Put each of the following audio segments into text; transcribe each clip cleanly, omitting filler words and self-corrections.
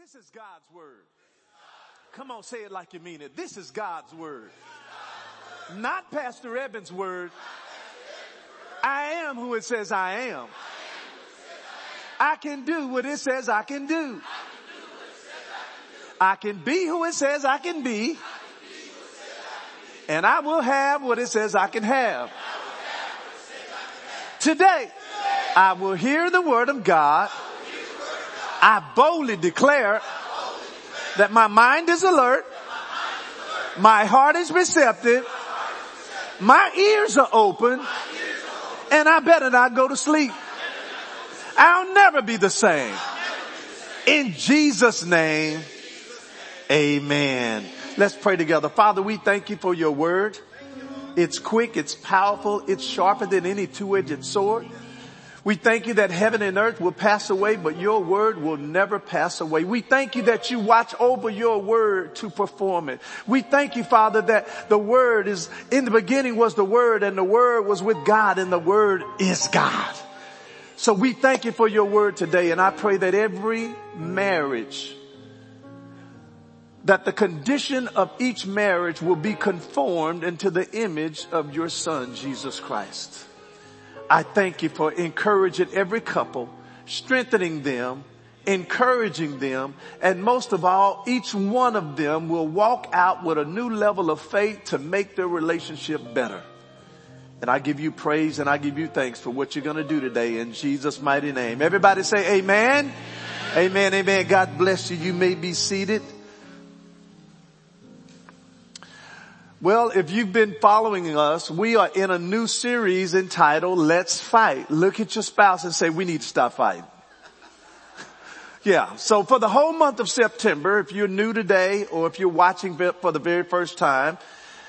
This is God's word. Come on, say it like you mean it. This is God's word. Not Pastor Evans' word. I am who it says I am. I can do what it says I can do. I can be who it says I can be. And I will have what it says I can have. Today, I will hear the word of God. I boldly declare that my mind is alert. My heart is receptive. My ears are open. And I better not go to sleep. I'll never be the same. In Jesus' name, amen. Let's pray together. Father, we thank you for your word. It's quick, it's powerful, it's sharper than any two-edged sword. We thank you that heaven and earth will pass away, but your word will never pass away. We thank you that you watch over your word to perform it. We thank you, Father, that the word is, in the beginning was the word, and the word was with God, and the word is God. So we thank you for your word today, and I pray that every marriage, that the condition of each marriage will be conformed into the image of your Son, Jesus Christ. I thank you for encouraging every couple, strengthening them, encouraging them, and most of all, each one of them will walk out with a new level of faith to make their relationship better. And I give you praise and I give you thanks for what you're going to do today in Jesus' mighty name. Everybody say amen. Amen. Amen. God bless you. You may be seated. Well, if you've been following us, we are in a new series entitled Let's Fight. Look at your spouse and say, we need to stop fighting. Yeah. So for the whole month of September, if you're new today or if you're watching for the very first time,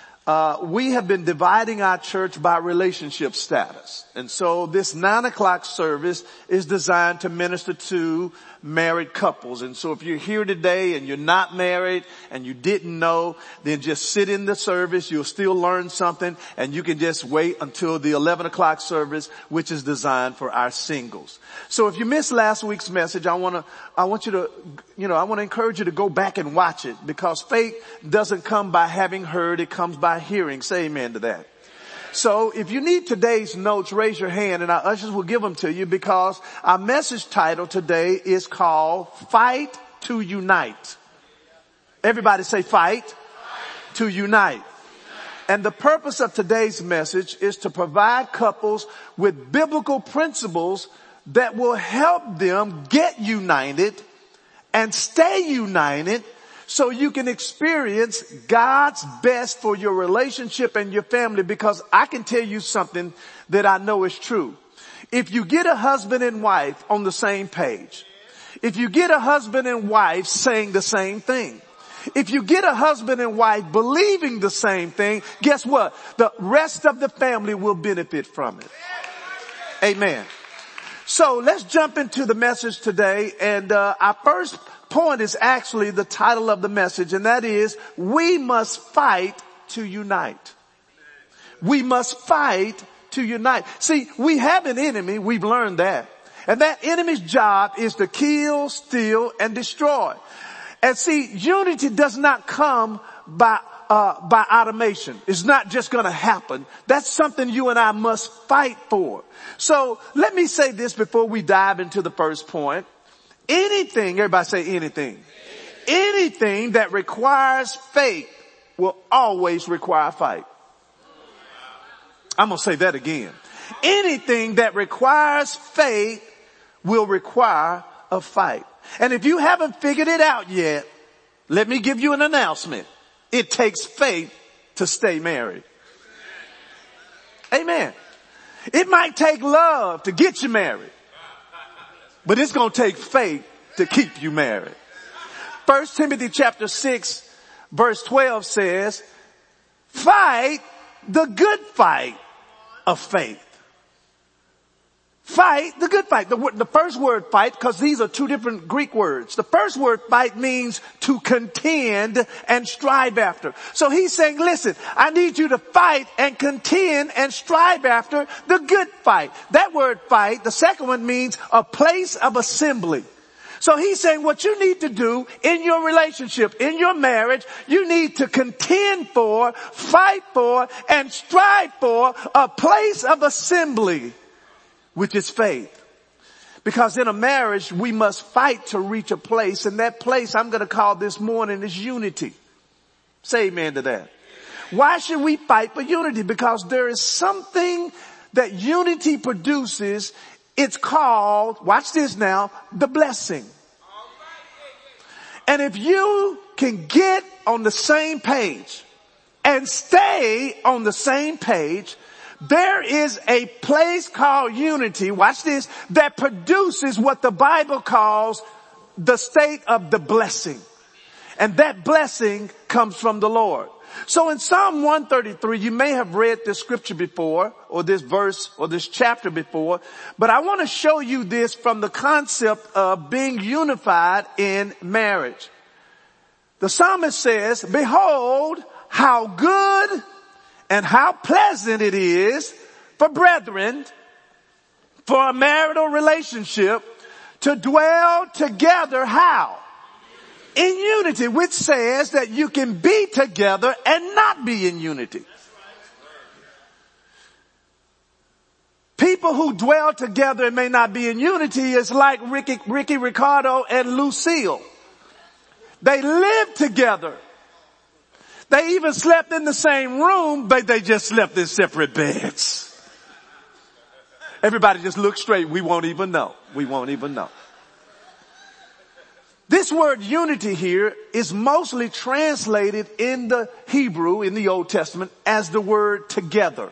we have been dividing our church by relationship status. And so this 9 o'clock service is designed to minister to married couples. And so if you're here today and you're not married and you didn't know, then just sit in the service. You'll still learn something, and you can just wait until the 11 o'clock service, which is designed for our singles. So if you missed last week's message, I want to encourage you to go back and watch it, because faith doesn't come by having heard. It comes by hearing. Say amen to that. So if you need today's notes, raise your hand and our ushers will give them to you, because our message title today is called Fight to Unite. Everybody say fight to unite. And the purpose of today's message is to provide couples with biblical principles that will help them get united and stay united, so you can experience God's best for your relationship and your family. Because I can tell you something that I know is true. If you get a husband and wife on the same page, if you get a husband and wife saying the same thing, if you get a husband and wife believing the same thing, guess what? The rest of the family will benefit from it. Amen. So let's jump into the message today, and our first point is actually the title of the message, and that is, we must fight to unite. We must fight to unite. See, we have an enemy, we've learned that. And that enemy's job is to kill, steal, and destroy. And see, unity does not come by automation. It's not just gonna happen. That's something you and I must fight for. So let me say this before we dive into the first point. Anything, everybody say anything. Anything that requires faith will always require a fight. I'm going to say that again. Anything that requires faith will require a fight. And if you haven't figured it out yet, let me give you an announcement. It takes faith to stay married. Amen. It might take love to get you married, but it's going to take faith to keep you married. 1 Timothy chapter 6 verse 12 says, fight the good fight of faith. Fight the good fight. The first word fight, because these are two different Greek words. The first word fight means to contend and strive after. So he's saying, listen, I need you to fight and contend and strive after the good fight. That word fight, the second one, means a place of assembly. So he's saying what you need to do in your relationship, in your marriage, you need to contend for, fight for, and strive for a place of assembly, which is faith. Because in a marriage, we must fight to reach a place, and that place I'm going to call this morning is unity. Say amen to that. Why should we fight for unity? Because there is something that unity produces. It's called, watch this now, the blessing. And if you can get on the same page and stay on the same page, there is a place called unity, watch this, that produces what the Bible calls the state of the blessing. And that blessing comes from the Lord. So in Psalm 133, you may have read this scripture before, or this verse, or this chapter before, but I want to show you this from the concept of being unified in marriage. The psalmist says, behold, how good and how pleasant it is for brethren, for a marital relationship, to dwell together, how? In unity, which says that you can be together and not be in unity. People who dwell together and may not be in unity is like Ricky Ricardo and Lucille. They lived together. They even slept in the same room, but they just slept in separate beds. Everybody just look straight. We won't even know. We won't even know. This word unity here is mostly translated in the Hebrew, in the Old Testament, as the word together.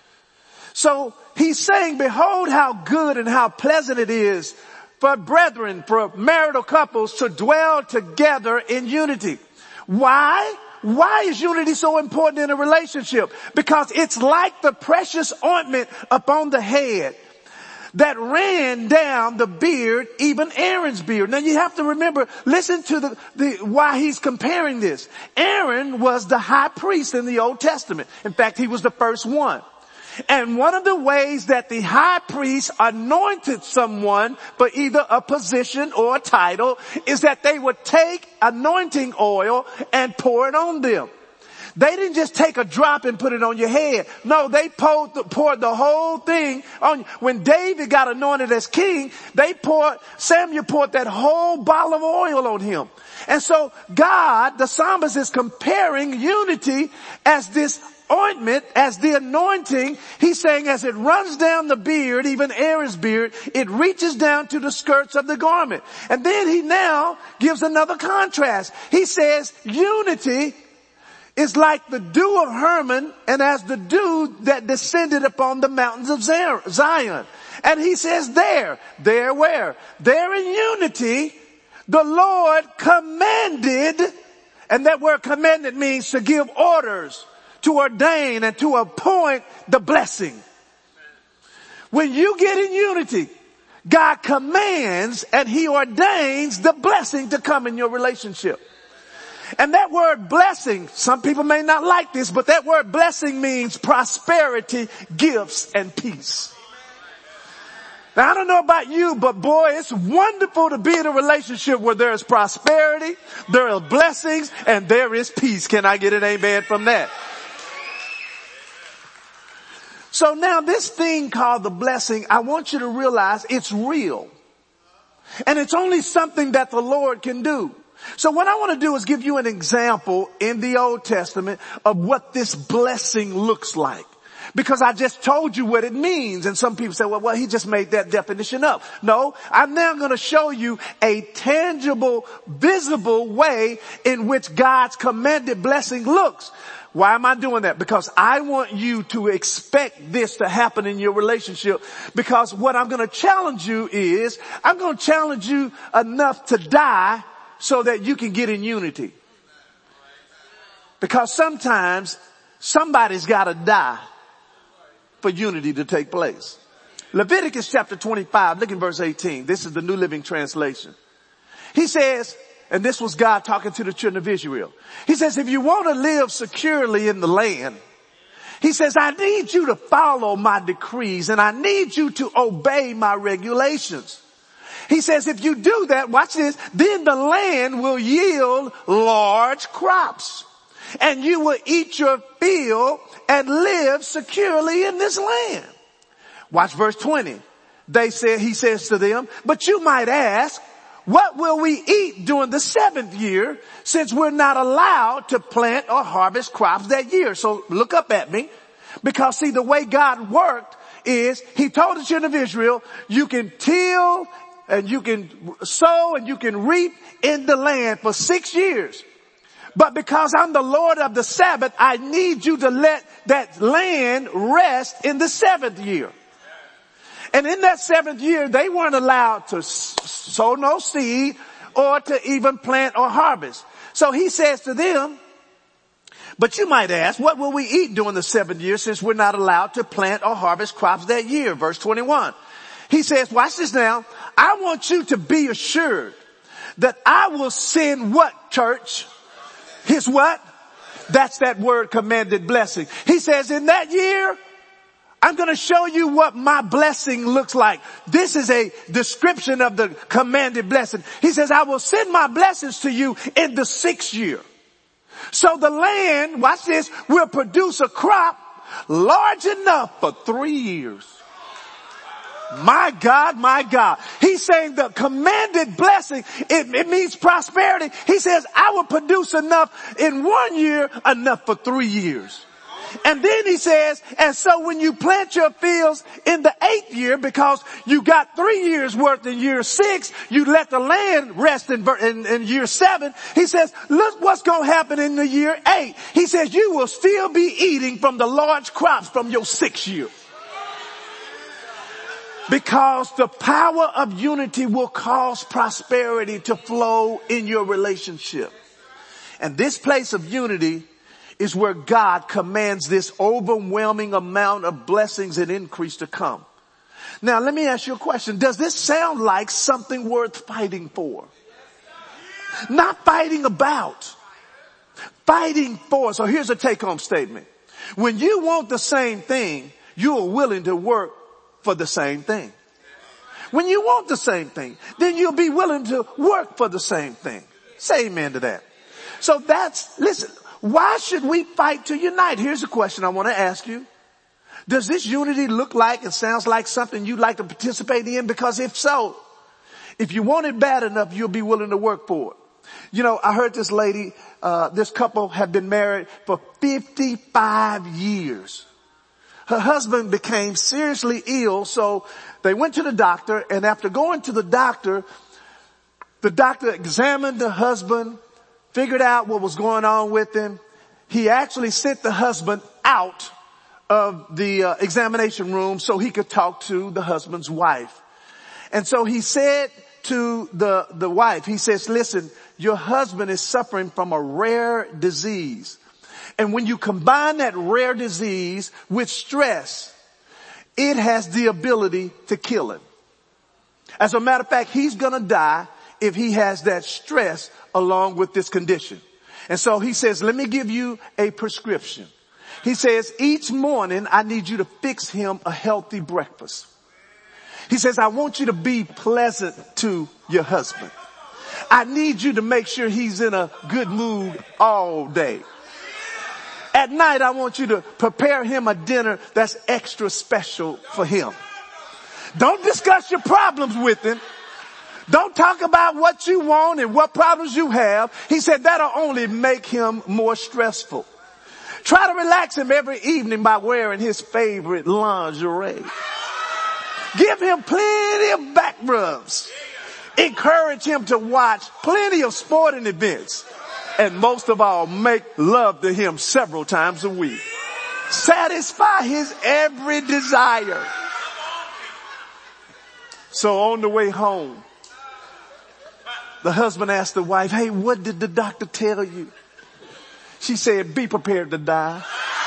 So he's saying, behold how good and how pleasant it is for brethren, for marital couples to dwell together in unity. Why? Why is unity so important in a relationship? Because it's like the precious ointment upon the head that ran down the beard, even Aaron's beard. Now you have to remember, listen to why he's comparing this. Aaron was the high priest in the Old Testament. In fact, he was the first one. And one of the ways that the high priest anointed someone for either a position or a title is that they would take anointing oil and pour it on them. They didn't just take a drop and put it on your head. No, they poured the whole thing on. When David got anointed as king, Samuel poured that whole bottle of oil on him. And so God, the psalmist, is comparing unity as this ointment, as the anointing. He's saying as it runs down the beard, even Aaron's beard, it reaches down to the skirts of the garment. And then he now gives another contrast. He says unity is like the dew of Hermon and as the dew that descended upon the mountains of Zion. And he says there where? There in unity, the Lord commanded, and that word commanded means to give orders, to ordain, and to appoint the blessing. When you get in unity, God commands and he ordains the blessing to come in your relationship. And that word blessing, some people may not like this, but that word blessing means prosperity, gifts, and peace. Now I don't know about you, but boy, it's wonderful to be in a relationship where there is prosperity, there are blessings, and there is peace. Can I get an amen from that? So now this thing called the blessing, I want you to realize it's real. And it's only something that the Lord can do. So what I want to do is give you an example in the Old Testament of what this blessing looks like. Because I just told you what it means. And some people say, well, he just made that definition up. No, I'm now going to show you a tangible, visible way in which God's commanded blessing looks. Why am I doing that? Because I want you to expect this to happen in your relationship. Because what I'm going to challenge you is, I'm going to challenge you enough to die so that you can get in unity. Because sometimes somebody's got to die for unity to take place. Leviticus chapter 25, look in verse 18. This is the New Living Translation. He says, and this was God talking to the children of Israel. He says, if you want to live securely in the land, he says, I need you to follow my decrees and I need you to obey my regulations. He says, if you do that, watch this, then the land will yield large crops and you will eat your fill and live securely in this land. Watch verse 20. He says to them, but you might ask, what will we eat during the 7th year since we're not allowed to plant or harvest crops that year? So look up at me, because see, the way God worked is he told the children of Israel, you can till and you can sow and you can reap in the land for 6 years. But because I'm the Lord of the Sabbath, I need you to let that land rest in the 7th year. And in that 7th year, they weren't allowed to sow no seed or to even plant or harvest. So he says to them, but you might ask, what will we eat during the 7th year since we're not allowed to plant or harvest crops that year? Verse 21. He says, watch this now. I want you to be assured that I will send what, church? His what? That's that word, commanded blessing. He says, in that year, I'm going to show you what my blessing looks like. This is a description of the commanded blessing. He says, I will send my blessings to you in the 6th year. So the land, watch this, will produce a crop large enough for 3 years. My God, my God. He's saying the commanded blessing, it means prosperity. He says, I will produce enough in 1 year, enough for 3 years. And then he says, and so when you plant your fields in the 8th year, because you got 3 years worth in year 6, you let the land rest in year 7. He says, look what's going to happen in the year 8. He says, you will still be eating from the large crops from your 6th year. Because the power of unity will cause prosperity to flow in your relationship. And this place of unity is where God commands this overwhelming amount of blessings and increase to come. Now, let me ask you a question. Does this sound like something worth fighting for? Not fighting about. Fighting for. So here's a take-home statement. When you want the same thing, you are willing to work for the same thing. When you want the same thing, then you'll be willing to work for the same thing. Say amen to that. So listen, why should we fight to unite? Here's a question I want to ask you. Does this unity look like and sounds like something you'd like to participate in? Because if so, if you want it bad enough, you'll be willing to work for it. You know, I heard this lady, this couple had been married for 55 years. Her husband became seriously ill, so they went to the doctor, and after going to the doctor examined the husband, figured out what was going on with him. He actually sent the husband out of the examination room so he could talk to the husband's wife. And so he said to the wife, he says, listen, your husband is suffering from a rare disease. And when you combine that rare disease with stress, it has the ability to kill him. As a matter of fact, he's going to die if he has that stress along with this condition. And so he says, let me give you a prescription. He says, each morning I need you to fix him a healthy breakfast. He says, I want you to be pleasant to your husband. I need you to make sure he's in a good mood all day. At night, I want you to prepare him a dinner that's extra special for him. Don't discuss your problems with him. Don't talk about what you want and what problems you have. He said that'll only make him more stressful. Try to relax him every evening by wearing his favorite lingerie. Give him plenty of back rubs. Encourage him to watch plenty of sporting events. And most of all, make love to him several times a week. Satisfy his every desire. So on the way home, the husband asked the wife, hey, what did the doctor tell you? She said, be prepared to die.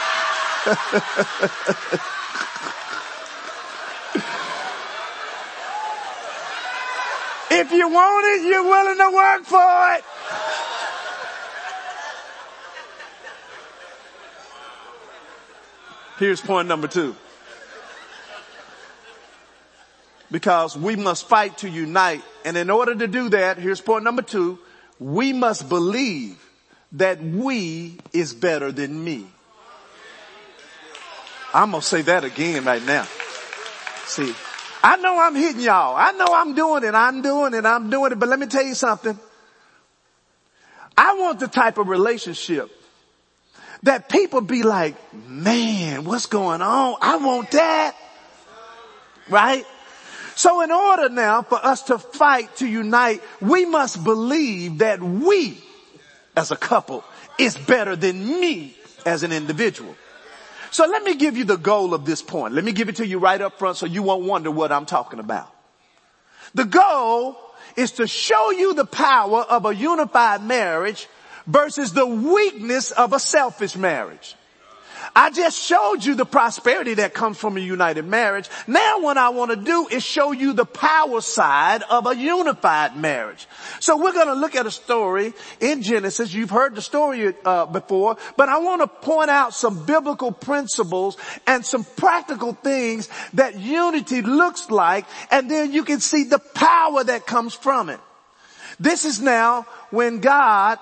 If you want it, you're willing to work for it. Here's point number 2. because we must fight to unite. And in order to do that, here's point number 2, we must believe that we is better than me. I'm going to say that again right now. See, I know I'm hitting y'all. I know I'm doing it, but let me tell you something. I want the type of relationship that people be like, man, what's going on? I want that. Right? So in order now for us to fight, to unite, we must believe that we as a couple is better than me as an individual. So let me give you the goal of this point. Let me give it to you right up front so you won't wonder what I'm talking about. The goal is to show you the power of a unified marriage versus the weakness of a selfish marriage. I just showed you the prosperity that comes from a united marriage. Now what I want to do is show you the power side of a unified marriage. So we're going to look at a story in Genesis. You've heard the story before, but I want to point out some biblical principles and some practical things that unity looks like, and then you can see the power that comes from it. This is now when God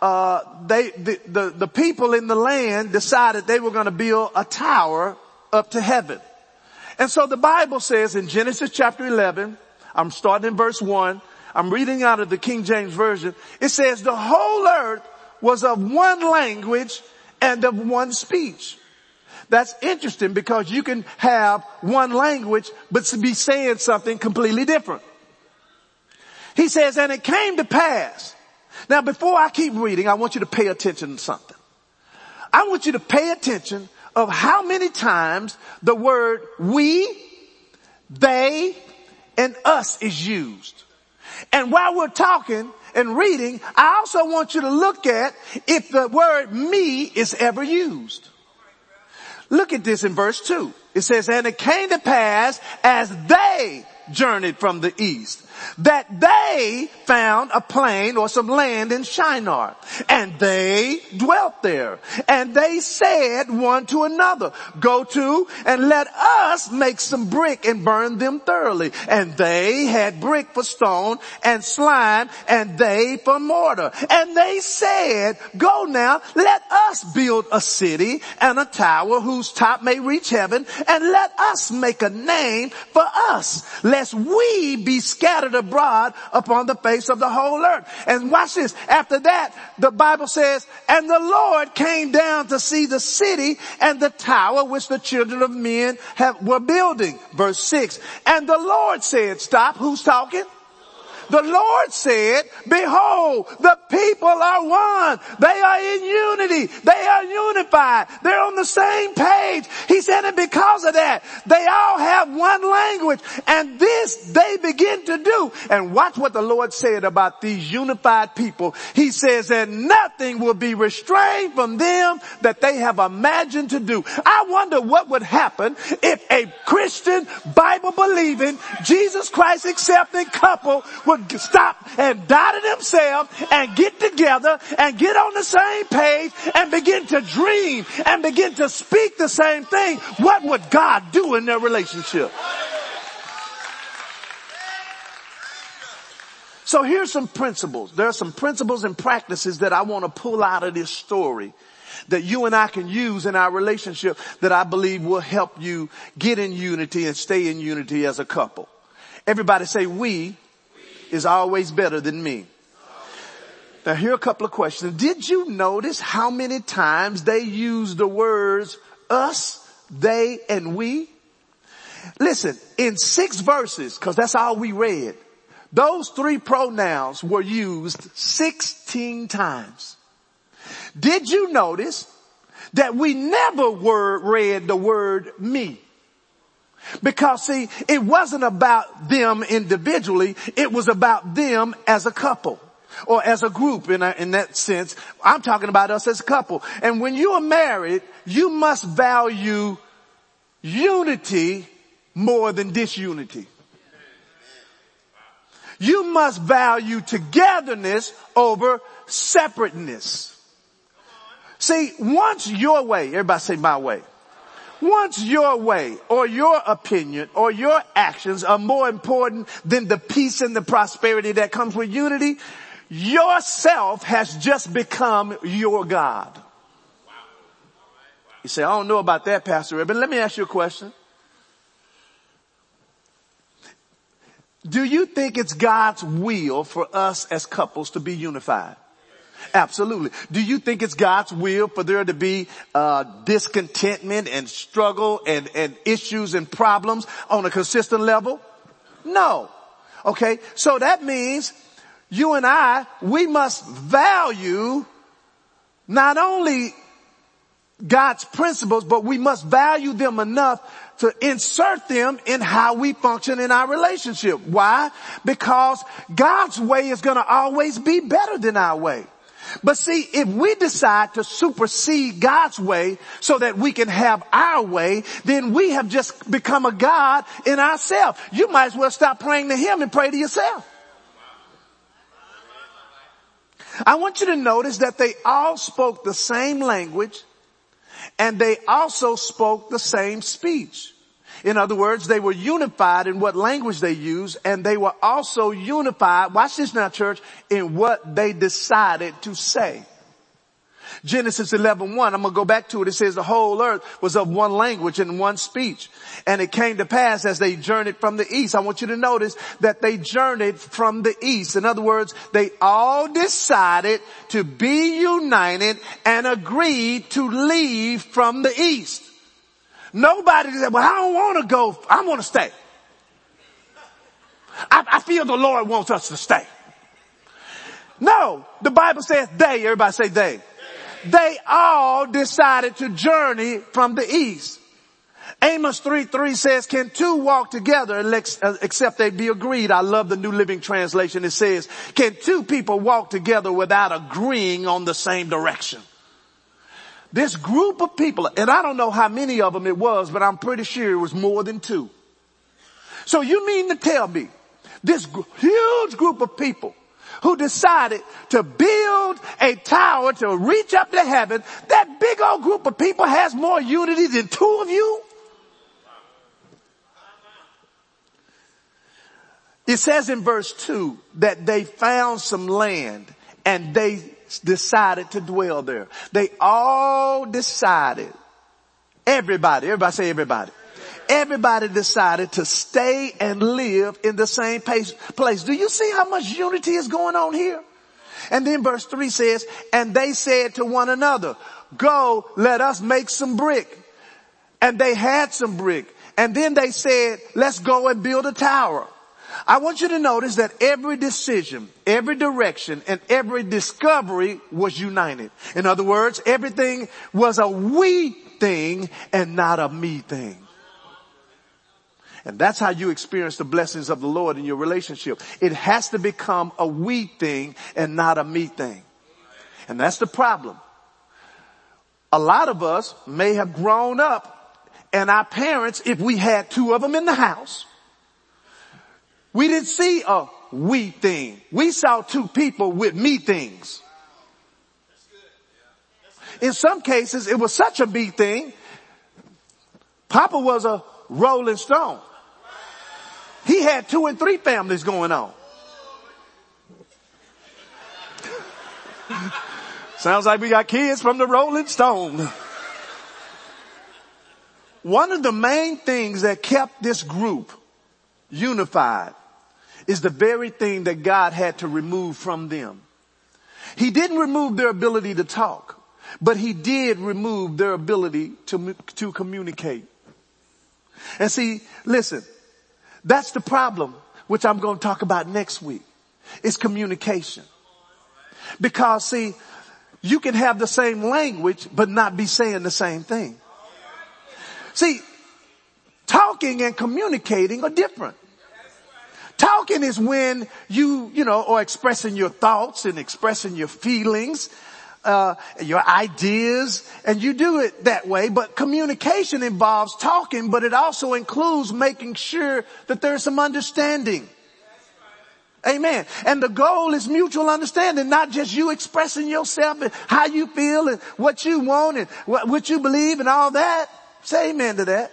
the people in the land decided they were going to build a tower up to heaven. And so the Bible says in Genesis chapter 11, I'm starting in verse 1, I'm reading out of the King James Version. It says the whole earth was of one language and of one speech. That's interesting because you can have one language but be saying something completely different. He says, and it came to pass. Now, before I keep reading, I want you to pay attention to something. I want you to pay attention of how many times the word we, they, and us is used. And while we're talking and reading, I also want you to look at if the word me is ever used. Look at this in verse 2. It says, and it came to pass as they journeyed from the east, that they found a plain or some land in Shinar, and they dwelt there. And they said one to another, go to and let us make some brick and burn them thoroughly. And they had brick for stone and slime, and they for mortar. And they said, go now, let us build a city and a tower whose top may reach heaven, and let us make a name for us, lest we be scattered abroad upon the face of the whole earth. And watch this. After that, the Bible says, and the Lord came down to see the city and the tower which the children of men were building. Verse 6. And the Lord said, stop, who's talking? The Lord said, behold, the people are one. They are in unity. They are unified. They're on the same page. He said, and because of that, they all have one language. And this they begin to do. And watch what the Lord said about these unified people. He says, and nothing will be restrained from them that they have imagined to do. I wonder what would happen if a Christian, Bible-believing, Jesus Christ accepting couple would stop and die to themselves and get together and get on the same page and begin to dream and begin to speak the same thing. What would God do in their relationship? So here's some principles. There are some principles and practices that I want to pull out of this story that you and I can use in our relationship that I believe will help you get in unity and stay in unity as a couple. Everybody say we is always better than me. Now here are a couple of questions. Did you notice how many times they use the words us, they, and we? Listen, in 6 verses, because that's all we read, those 3 pronouns were used 16 times. Did you notice that we never read the word me? Because see, it wasn't about them individually. It was about them as a couple or as a group in that sense. I'm talking about us as a couple. And when you are married, you must value unity more than disunity. You must value togetherness over separateness. See, once your way, everybody say my way. Once your way or your opinion or your actions are more important than the peace and the prosperity that comes with unity, yourself has just become your God. You say, I don't know about that, Pastor Ed, but let me ask you a question. Do you think it's God's will for us as couples to be unified? Absolutely. Do you think it's God's will for there to be discontentment and struggle and issues and problems on a consistent level? No. Okay, so that means you and we must value not only God's principles, but we must value them enough to insert them in how we function in our relationship. Why? Because God's way is going to always be better than our way. But see, if we decide to supersede God's way so that we can have our way, then we have just become a God in ourselves. You might as well stop praying to Him and pray to yourself. I want you to notice that they all spoke the same language and they also spoke the same speech. In other words, they were unified in what language they used, and they were also unified, watch this now church, in what they decided to say. Genesis 11:1, I'm going to go back to it. It says the whole earth was of one language and one speech. And it came to pass as they journeyed from the east. I want you to notice that they journeyed from the east. In other words, they all decided to be united and agreed to leave from the east. Nobody said, well, I don't want to go. I want to stay. I feel the Lord wants us to stay. No, the Bible says they. Everybody say they. They all decided to journey from the east. Amos 3:3 says, can two walk together except they be agreed? I love the New Living Translation. It says, can two people walk together without agreeing on the same direction? This group of people, and I don't know how many of them it was, but I'm pretty sure it was more than two. So you mean to tell me this huge group of people who decided to build a tower to reach up to heaven, that big old group of people has more unity than two of you? It says in verse 2 that they found some land and they decided to dwell there. They all decided, everybody say everybody. Everybody decided to stay and live in the same place. Do you see how much unity is going on here? And then verse 3 says, and they said to one another, go, let us make some brick. And they had some brick. And then they said, let's go and build a tower. I want you to notice that every decision, every direction, and every discovery was united. In other words, everything was a we thing and not a me thing. And that's how you experience the blessings of the Lord in your relationship. It has to become a we thing and not a me thing. And that's the problem. A lot of us may have grown up, and our parents, if we had two of them in the house, we didn't see a we thing. We saw two people with me things. In some cases, it was such a me thing. Papa was a Rolling Stone. He had 2 and 3 families going on. Sounds like we got kids from the Rolling Stone. One of the main things that kept this group unified is the very thing that God had to remove from them. He didn't remove their ability to talk, but He did remove their ability to communicate. And see, listen, that's the problem, which I'm going to talk about next week. It's communication. Because see, you can have the same language, but not be saying the same thing. See, talking and communicating are different. Talking is when you are expressing your thoughts and expressing your feelings, your ideas, and you do it that way. But communication involves talking, but it also includes making sure that there's some understanding. Amen. And the goal is mutual understanding, not just you expressing yourself and how you feel and what you want and what you believe and all that. Say amen to that.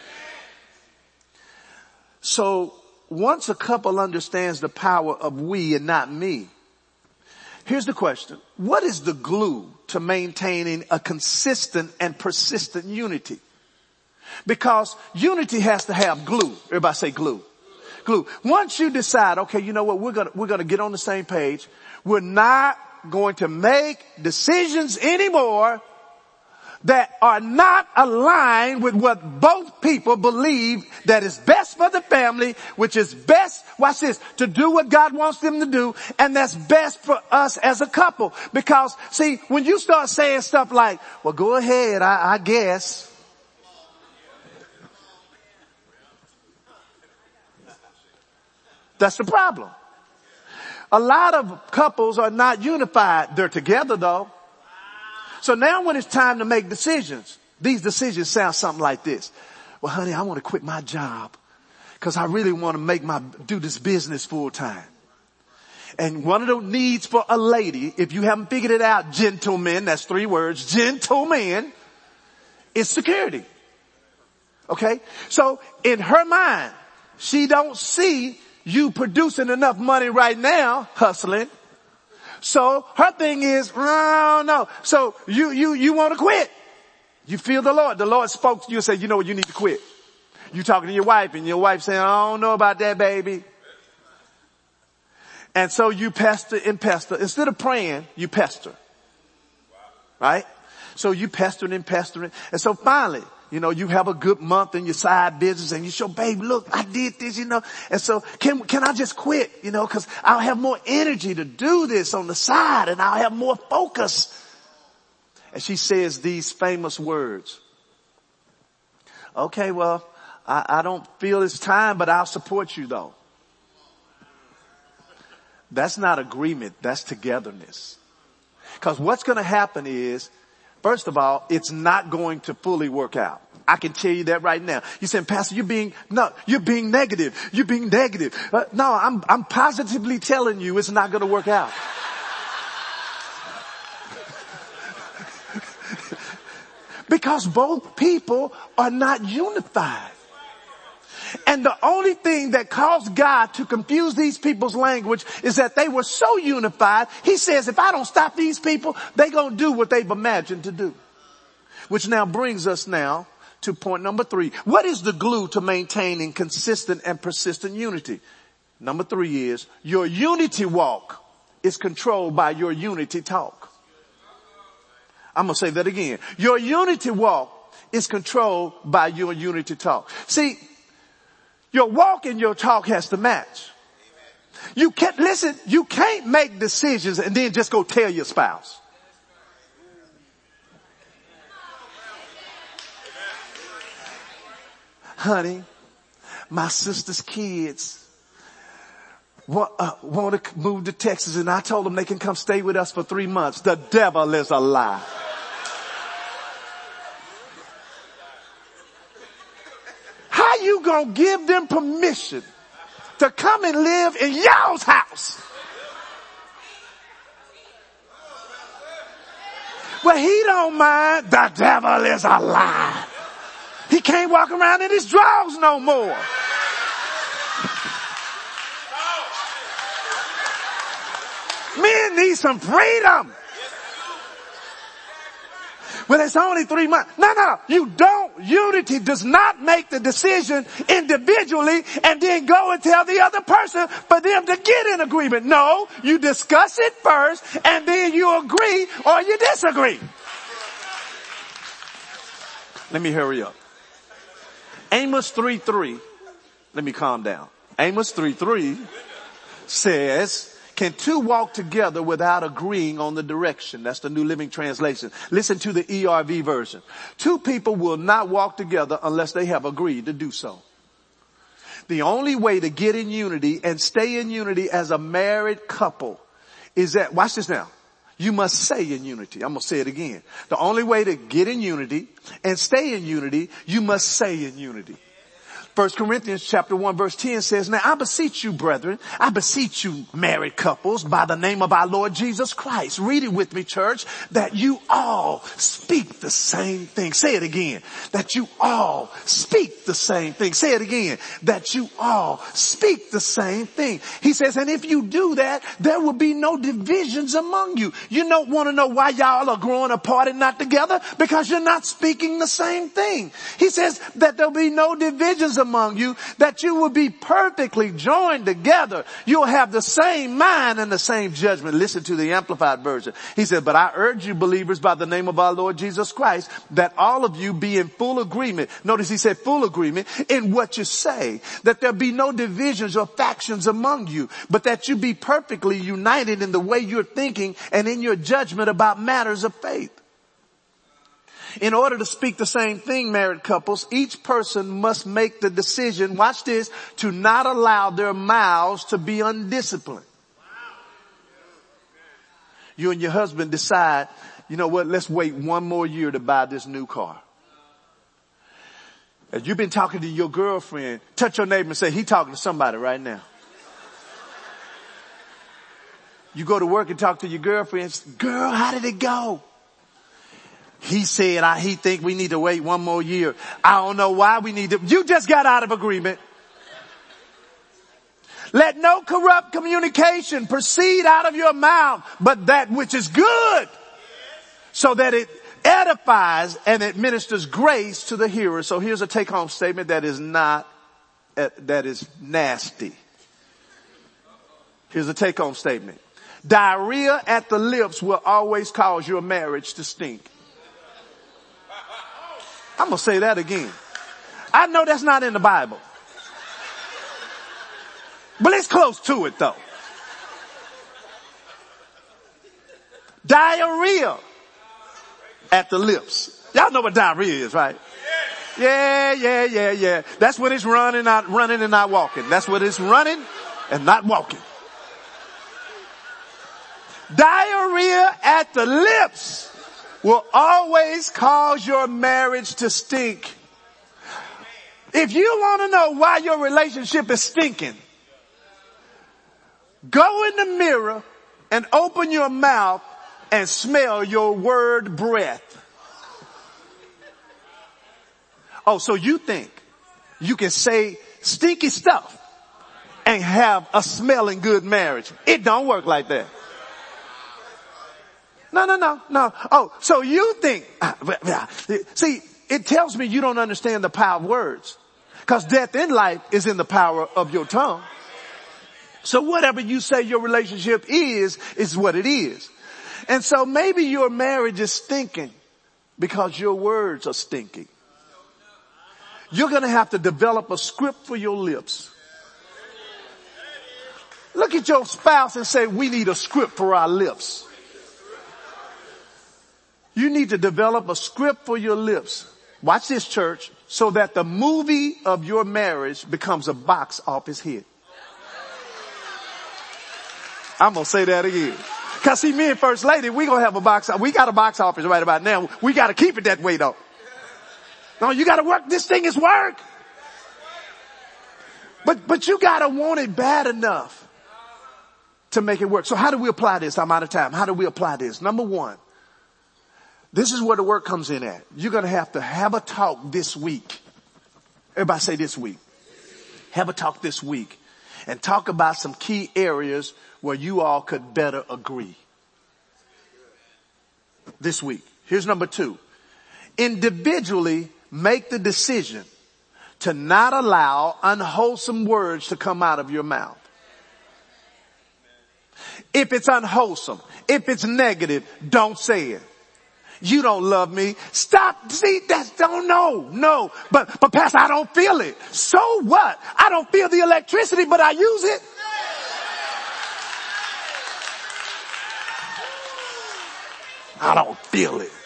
So once a couple understands the power of we and not me, here's the question. What is the glue to maintaining a consistent and persistent unity? Because unity has to have glue. Everybody say glue. Glue. Once you decide, okay, you know what, we're gonna get on the same page. We're not going to make decisions anymore that are not aligned with what both people believe that is best for the family, which is best, watch this, to do what God wants them to do, and that's best for us as a couple. Because, see, when you start saying stuff like, well, go ahead, I guess. That's the problem. A lot of couples are not unified. They're together though. So now when it's time to make decisions, these decisions sound something like this. Well, honey, I want to quit my job because I really want to do this business full time. And one of the needs for a lady, if you haven't figured it out, gentlemen, that's 3 words, gentlemen, is security. Okay? So in her mind, she don't see you producing enough money right now, hustling. So her thing is, oh no. So you want to quit. You feel the Lord. The Lord spoke to you and said, you know what, you need to quit. You talking to your wife and your wife saying, I don't know about that, baby. And so you pester and pester. Instead of praying, you pester. Right? So you pestering and pestering. And so finally, you know, you have a good month in your side business and you show, babe, look, I did this, you know. And so can I just quit, you know, cause I'll have more energy to do this on the side and I'll have more focus. And she says these famous words. Okay, well, I don't feel it's time, but I'll support you though. That's not agreement. That's togetherness. Cause what's going to happen is, first of all, it's not going to fully work out. I can tell you that right now. You saying, Pastor, you're being negative. You're being negative. No, I'm positively telling you it's not going to work out. Because both people are not unified. And the only thing that caused God to confuse these people's language is that they were so unified. He says, if I don't stop these people, they're going to do what they've imagined to do. Which now brings us now to point number 3. What is the glue to maintaining consistent and persistent unity? Number 3 is your unity walk is controlled by your unity talk. I'm going to say that again. Your unity walk is controlled by your unity talk. See, your walk and your talk has to match. You can't make decisions and then just go tell your spouse. Honey, my sister's kids want to move to Texas and I told them they can come stay with us for 3 months. The devil is a lie. How you gonna give them permission to come and live in y'all's house? Well, he don't mind. The devil is a lie. He can't walk around in his drawers no more. Men need some freedom. Well, it's only 3 months. No, you don't. Unity does not make the decision individually and then go and tell the other person for them to get in agreement. No, you discuss it first and then you agree or you disagree. Let me hurry up. Amos 3:3. Let me calm down. Amos 3:3 says, can 2 walk together without agreeing on the direction? That's the New Living Translation. Listen to the ERV version. 2 people will not walk together unless they have agreed to do so. The only way to get in unity and stay in unity as a married couple is that, watch this now, you must stay in unity. I'm going to say it again. The only way to get in unity and stay in unity, you must stay in unity. 1 Corinthians chapter 1 verse 10 says, now I beseech you, brethren, I beseech you, married couples, by the name of our Lord Jesus Christ. Read it with me, church, that you all speak the same thing. Say it again. That you all speak the same thing. Say it again. That you all speak the same thing. He says, and if you do that, there will be no divisions among you. You don't want to know why y'all are growing apart and not together? Because you're not speaking the same thing. He says that there'll be no divisions among you, that you will be perfectly joined together. You'll have the same mind and the same judgment. Listen to the Amplified version. He said, but I urge you, believers, by the name of our Lord Jesus Christ, that all of you be in full agreement. Notice he said full agreement in what you say, that there be no divisions or factions among you, but that you be perfectly united in the way you're thinking and in your judgment about matters of faith. In order to speak the same thing, married couples, each person must make the decision, watch this, to not allow their mouths to be undisciplined. You and your husband decide, you know what, let's wait one more year to buy this new car. As you've been talking to your girlfriend, touch your neighbor and say, he talking to somebody right now. You go to work and talk to your girlfriend, girl, how did it go? He said, he think we need to wait one more year. I don't know why we need to. You just got out of agreement. Let no corrupt communication proceed out of your mouth, but that which is good, so that it edifies and administers grace to the hearer. So here's a take-home statement that is nasty. Here's a take-home statement. Diarrhea at the lips will always cause your marriage to stink. I'm going to say that again. I know that's not in the Bible, but it's close to it though. Diarrhea at the lips. Y'all know what diarrhea is, right? Yeah. That's when it's running and not walking. That's when it's running and not walking. Diarrhea at the lips will always cause your marriage to stink. If you want to know why your relationship is stinking, go in the mirror and open your mouth and smell your word breath. Oh, so you think you can say stinky stuff and have a smelling good marriage? It don't work like that. No. Oh, so you think, see, it tells me you don't understand the power of words, because death in life is in the power of your tongue. So whatever you say your relationship is what it is. And so maybe your marriage is stinking because your words are stinking. You're going to have to develop a script for your lips. Look at your spouse and say, we need a script for our lips. You need to develop a script for your lips. Watch this, church, so that the movie of your marriage becomes a box office hit. I'm going to say that again. Cause see, me and First Lady, we got a box office right about now. We got to keep it that way though. No, you got to work. This thing is work. But you got to want it bad enough to make it work. So how do we apply this? I'm out of time. How do we apply this? Number one, this is where the work comes in at. You're going to have a talk this week. Everybody say this week. Have a talk this week and talk about some key areas where you all could better agree. This week. Here's number two. Individually make the decision to not allow unwholesome words to come out of your mouth. If it's unwholesome, if it's negative, don't say it. You don't love me. Stop. See, no. But Pastor, I don't feel it. So what? I don't feel the electricity, but I use it. I don't feel it.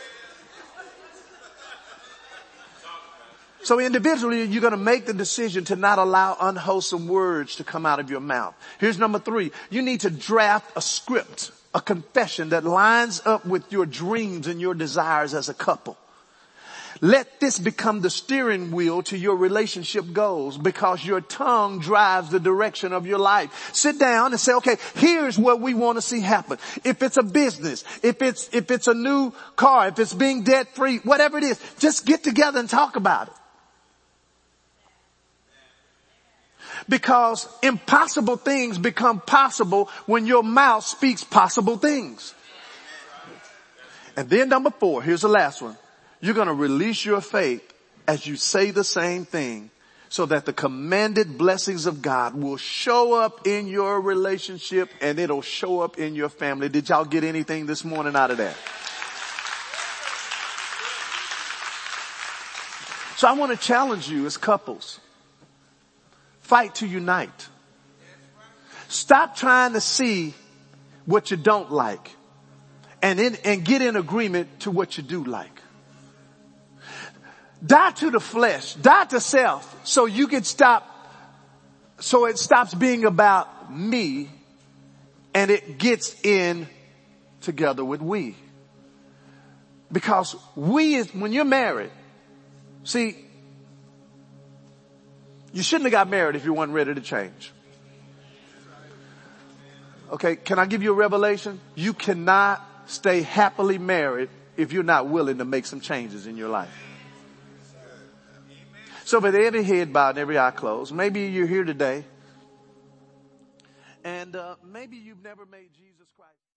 So individually, you're going to make the decision to not allow unwholesome words to come out of your mouth. Here's number three. You need to draft a script, a confession that lines up with your dreams and your desires as a couple. Let this become the steering wheel to your relationship goals, because your tongue drives the direction of your life. Sit down and say, okay, here's what we want to see happen. If it's a business, if it's a new car, if it's being debt free, whatever it is, just get together and talk about it. Because impossible things become possible when your mouth speaks possible things. And then number 4, here's the last one. You're going to release your faith as you say the same thing, so that the commanded blessings of God will show up in your relationship and it'll show up in your family. Did y'all get anything this morning out of that? So I want to challenge you as couples. Fight to unite. Stop trying to see what you don't like and get in agreement to what you do like. Die to the flesh, die to self, so you can so it stops being about me and it gets in together with we. Because when you're married, see, you shouldn't have got married if you weren't ready to change. Okay, can I give you a revelation? You cannot stay happily married if you're not willing to make some changes in your life. So with every head bowed and every eye closed, maybe you're here today and maybe you've never made Jesus Christ.